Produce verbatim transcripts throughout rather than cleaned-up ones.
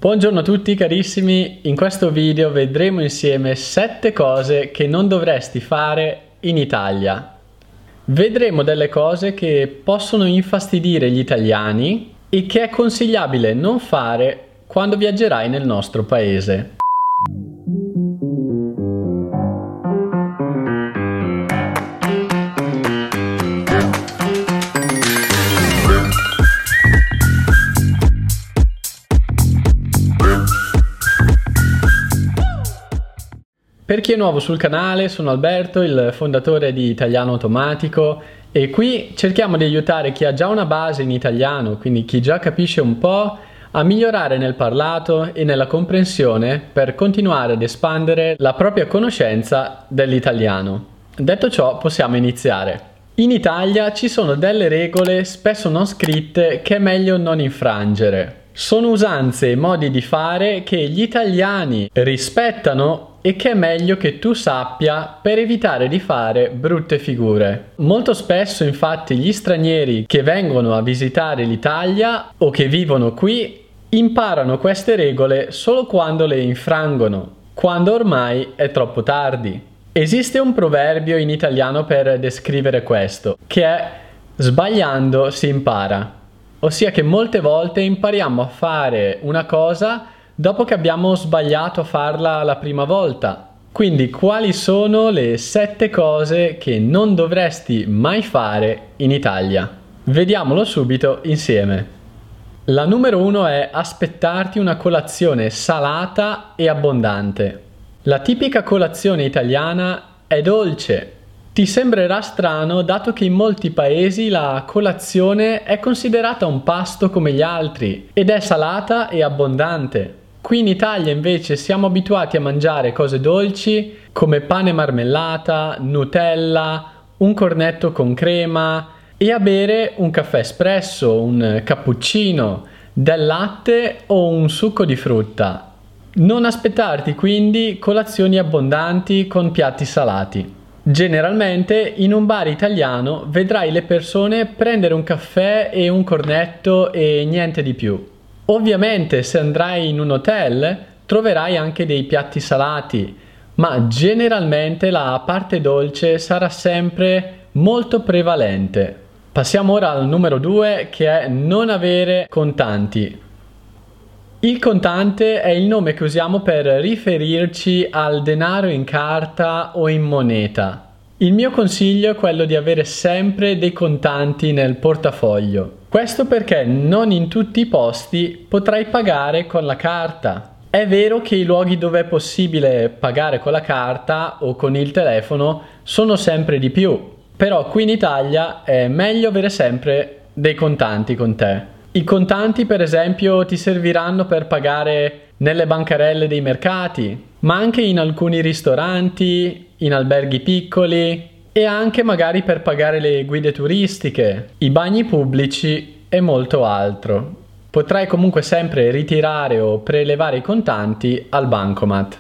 Buongiorno a tutti carissimi, in questo video vedremo insieme sette cose che non dovresti fare in Italia. Vedremo delle cose che possono infastidire gli italiani e che è consigliabile non fare quando viaggerai nel nostro paese. Per chi è nuovo sul canale, sono Alberto, il fondatore di Italiano Automatico, e qui cerchiamo di aiutare chi ha già una base in italiano, quindi chi già capisce un po', a migliorare nel parlato e nella comprensione per continuare ad espandere la propria conoscenza dell'italiano. Detto ciò, possiamo iniziare. In Italia ci sono delle regole spesso non scritte che è meglio non infrangere. Sono usanze e modi di fare che gli italiani rispettano e che è meglio che tu sappia per evitare di fare brutte figure. Molto spesso infatti gli stranieri che vengono a visitare l'Italia o che vivono qui imparano queste regole solo quando le infrangono, quando ormai è troppo tardi. Esiste un proverbio in italiano per descrivere questo, che è sbagliando si impara. Ossia che molte volte impariamo a fare una cosa dopo che abbiamo sbagliato a farla la prima volta. Quindi quali sono le sette cose che non dovresti mai fare in Italia? Vediamolo subito insieme. La numero uno è aspettarti una colazione salata e abbondante. La tipica colazione italiana è dolce. Ti sembrerà strano dato che in molti paesi la colazione è considerata un pasto come gli altri ed è salata e abbondante. Qui in Italia invece siamo abituati a mangiare cose dolci come pane e marmellata, Nutella, un cornetto con crema e a bere un caffè espresso, un cappuccino, del latte o un succo di frutta. Non aspettarti quindi colazioni abbondanti con piatti salati. Generalmente in un bar italiano vedrai le persone prendere un caffè e un cornetto e niente di più. Ovviamente se andrai in un hotel troverai anche dei piatti salati, ma generalmente la parte dolce sarà sempre molto prevalente. Passiamo ora al numero due, che è non avere contanti. Il contante è il nome che usiamo per riferirci al denaro in carta o in moneta. Il mio consiglio è quello di avere sempre dei contanti nel portafoglio. Questo perché non in tutti i posti potrai pagare con la carta. È vero che i luoghi dove è possibile pagare con la carta o con il telefono sono sempre di più, però qui in Italia è meglio avere sempre dei contanti con te. I contanti per esempio ti serviranno per pagare nelle bancarelle dei mercati, ma anche in alcuni ristoranti, in alberghi piccoli e anche magari per pagare le guide turistiche, i bagni pubblici e molto altro. Potrai comunque sempre ritirare o prelevare i contanti al bancomat.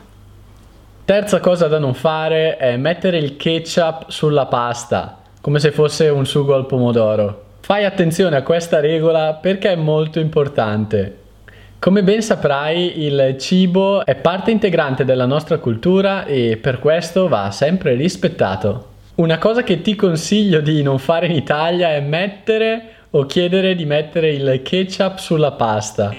Terza cosa da non fare è mettere il ketchup sulla pasta, come se fosse un sugo al pomodoro. Fai attenzione a questa regola perché è molto importante. Come ben saprai, il cibo è parte integrante della nostra cultura e per questo va sempre rispettato. Una cosa che ti consiglio di non fare in Italia è mettere o chiedere di mettere il ketchup sulla pasta.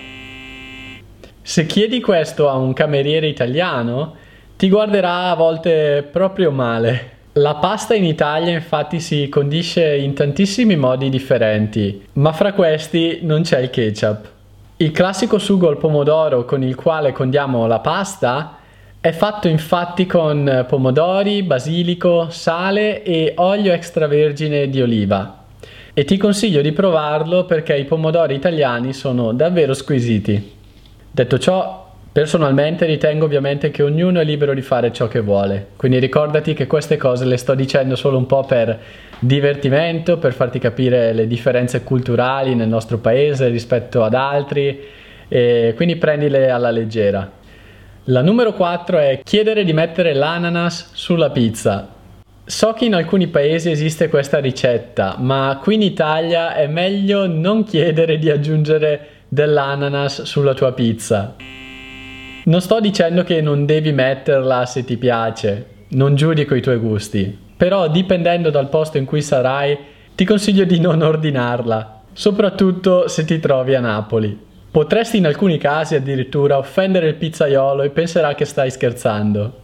Se chiedi questo a un cameriere italiano, ti guarderà a volte proprio male. La pasta in Italia infatti si condisce in tantissimi modi differenti, ma fra questi non c'è il ketchup. Il classico sugo al pomodoro con il quale condiamo la pasta è fatto infatti con pomodori, basilico, sale e olio extravergine di oliva. E ti consiglio di provarlo perché i pomodori italiani sono davvero squisiti. Detto ciò, personalmente ritengo ovviamente che ognuno è libero di fare ciò che vuole, quindi ricordati che queste cose le sto dicendo solo un po' per divertimento, per farti capire le differenze culturali nel nostro paese rispetto ad altri, e quindi prendile alla leggera. La numero quattro è chiedere di mettere l'ananas sulla pizza. So che in alcuni paesi esiste questa ricetta, ma qui in Italia è meglio non chiedere di aggiungere dell'ananas sulla tua pizza. Non sto dicendo che non devi metterla se ti piace, non giudico i tuoi gusti, però dipendendo dal posto in cui sarai, ti consiglio di non ordinarla, soprattutto se ti trovi a Napoli. Potresti in alcuni casi addirittura offendere il pizzaiolo e penserà che stai scherzando.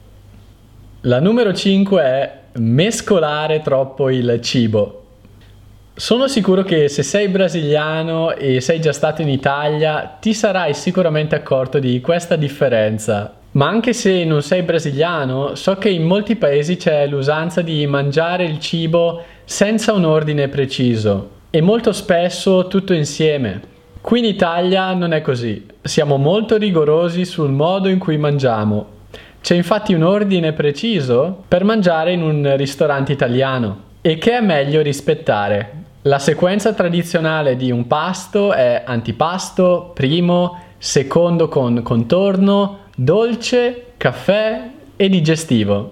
La numero cinque è mescolare troppo il cibo. Sono sicuro che se sei brasiliano e sei già stato in Italia, ti sarai sicuramente accorto di questa differenza. Ma anche se non sei brasiliano, so che in molti paesi c'è l'usanza di mangiare il cibo senza un ordine preciso e molto spesso tutto insieme. Qui in Italia non è così. Siamo molto rigorosi sul modo in cui mangiamo. C'è infatti un ordine preciso per mangiare in un ristorante italiano e che è meglio rispettare. La sequenza tradizionale di un pasto è antipasto, primo, secondo con contorno, dolce, caffè e digestivo.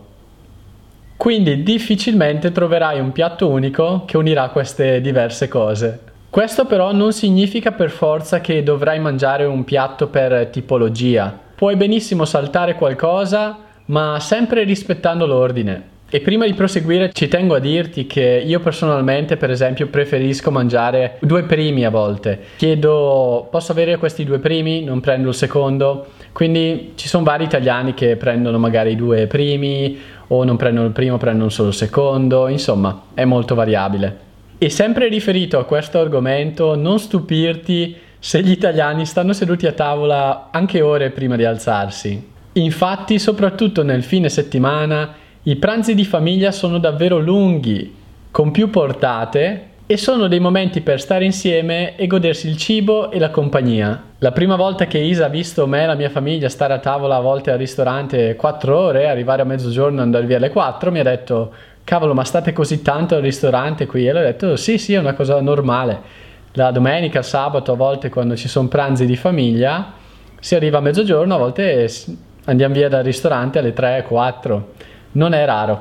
Quindi difficilmente troverai un piatto unico che unirà queste diverse cose. Questo però non significa per forza che dovrai mangiare un piatto per tipologia. Puoi benissimo saltare qualcosa, ma sempre rispettando l'ordine. E prima di proseguire ci tengo a dirti che io personalmente, per esempio, preferisco mangiare due primi a volte. Chiedo, posso avere questi due primi? Non prendo il secondo. Quindi ci sono vari italiani che prendono magari i due primi o non prendono il primo, prendono solo il secondo. Insomma, è molto variabile. E sempre riferito a questo argomento, non stupirti se gli italiani stanno seduti a tavola anche ore prima di alzarsi. Infatti, soprattutto nel fine settimana, i pranzi di famiglia sono davvero lunghi, con più portate, e sono dei momenti per stare insieme e godersi il cibo e la compagnia. La prima volta che Isa ha visto me e la mia famiglia stare a tavola a volte al ristorante quattro ore, arrivare a mezzogiorno e andare via alle quattro, mi ha detto: cavolo, ma state così tanto al ristorante qui? E le ho detto: sì, sì, è una cosa normale. La domenica, il sabato, a volte quando ci sono pranzi di famiglia, si arriva a mezzogiorno, a volte andiamo via dal ristorante alle tre, quattro. Non è raro.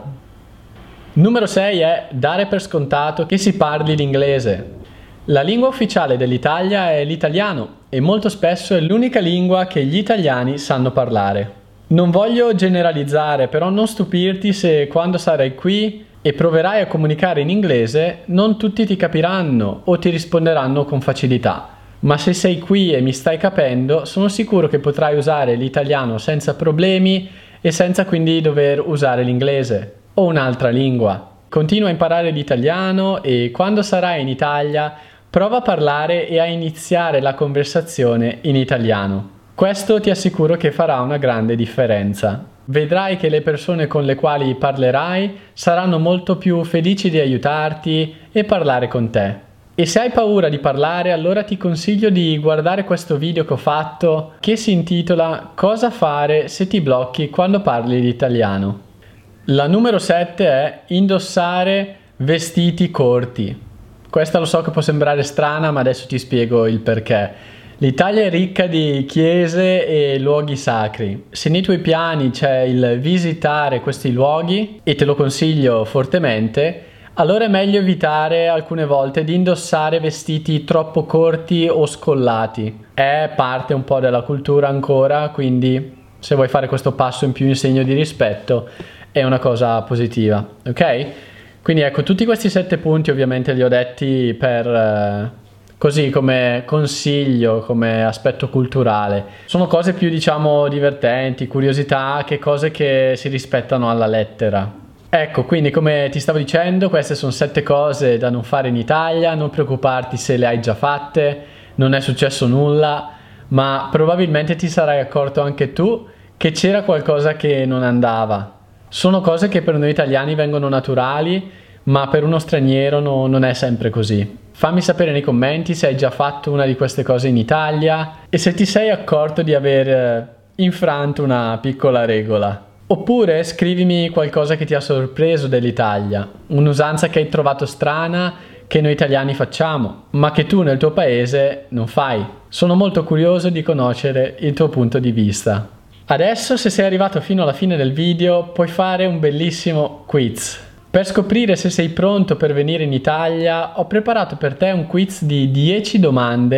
Numero sei è dare per scontato che si parli l'inglese. La lingua ufficiale dell'Italia è l'italiano e molto spesso è l'unica lingua che gli italiani sanno parlare. Non voglio generalizzare, però non stupirti se quando sarai qui e proverai a comunicare in inglese non tutti ti capiranno o ti risponderanno con facilità. Ma se sei qui e mi stai capendo, sono sicuro che potrai usare l'italiano senza problemi e senza quindi dover usare l'inglese o un'altra lingua. Continua a imparare l'italiano e quando sarai in Italia prova a parlare e a iniziare la conversazione in italiano. Questo ti assicuro che farà una grande differenza. Vedrai che le persone con le quali parlerai saranno molto più felici di aiutarti e parlare con te. E se hai paura di parlare, allora ti consiglio di guardare questo video che ho fatto che si intitola Cosa fare se ti blocchi quando parli l'italiano. La numero sette è indossare vestiti corti. Questa lo so che può sembrare strana, ma adesso ti spiego il perché. L'Italia è ricca di chiese e luoghi sacri. Se nei tuoi piani c'è il visitare questi luoghi, e te lo consiglio fortemente, allora è meglio evitare alcune volte di indossare vestiti troppo corti o scollati. È parte un po' della cultura ancora, quindi se vuoi fare questo passo in più in segno di rispetto è una cosa positiva, ok? Quindi ecco, tutti questi sette punti ovviamente li ho detti per eh, così come consiglio, come aspetto culturale. Sono cose più, diciamo, divertenti, curiosità, che cose che si rispettano alla lettera. Ecco, quindi come ti stavo dicendo, queste sono sette cose da non fare in Italia. Non preoccuparti se le hai già fatte, non è successo nulla, ma probabilmente ti sarai accorto anche tu che c'era qualcosa che non andava. Sono cose che per noi italiani vengono naturali, ma per uno straniero no, non è sempre così. Fammi sapere nei commenti se hai già fatto una di queste cose in Italia e se ti sei accorto di aver infranto una piccola regola. Oppure scrivimi qualcosa che ti ha sorpreso dell'Italia, un'usanza che hai trovato strana, che noi italiani facciamo, ma che tu nel tuo paese non fai. Sono molto curioso di conoscere il tuo punto di vista. Adesso, se sei arrivato fino alla fine del video, puoi fare un bellissimo quiz. Per scoprire se sei pronto per venire in Italia, ho preparato per te un quiz di dieci domande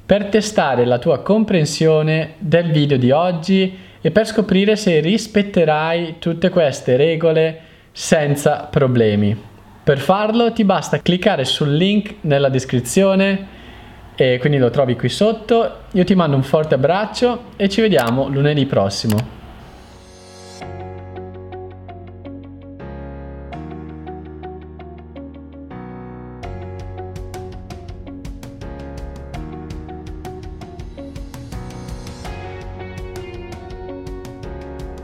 per testare la tua comprensione del video di oggi e per scoprire se rispetterai tutte queste regole senza problemi. Per farlo ti basta cliccare sul link nella descrizione e quindi lo trovi qui sotto. Io ti mando un forte abbraccio e ci vediamo lunedì prossimo.